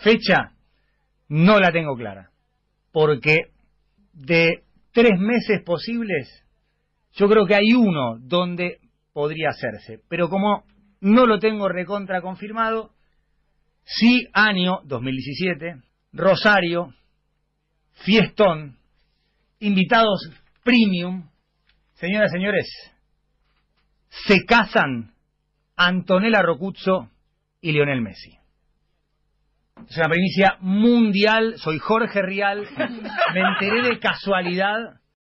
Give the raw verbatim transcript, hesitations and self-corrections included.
Fecha, no la tengo clara, porque de tres meses posibles, yo creo que hay uno donde podría hacerse, pero como no lo tengo recontra confirmado, sí, año dos mil diecisiete, Rosario, fiestón, invitados premium, señoras y señores, se casan Antonella Roccuzzo y Lionel Messi. Es una primicia mundial, soy Jorge Rial, me enteré de casualidad